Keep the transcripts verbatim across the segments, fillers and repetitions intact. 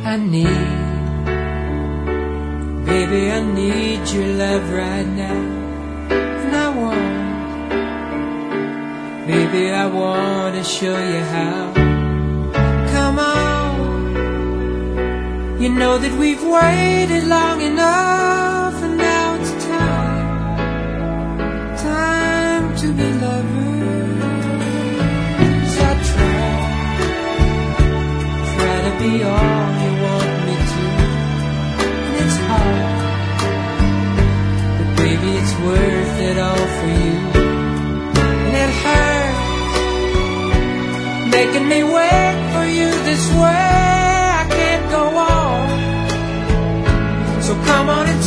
I need, baby, I need your love right now. And I want, baby, I want to show you how. Come on, you know that we've waited long enough, and now it's time, time to be lovers. I try, try to be all you want me to, and it's hard, but baby, it's worth it all for you. And it hurts, making me wait for you this way. I can't go on, so come on and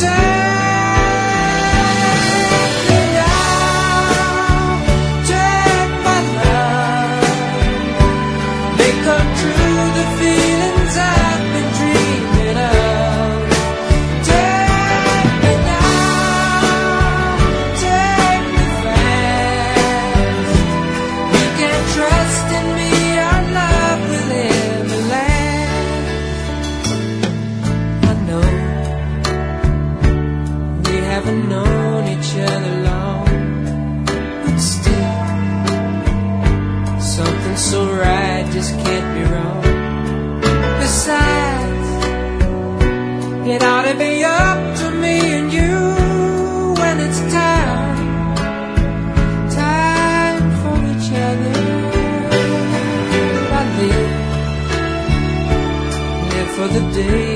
take me now, take my love, make come true the feelings I've been dreaming of. Take me now, take me fast. You can trust in me, our love will ever last. I know we haven't known each other long, but still something so right just can't be wrong. Besides, it ought to be up to me and you when it's time, time for each other. I live, live for the day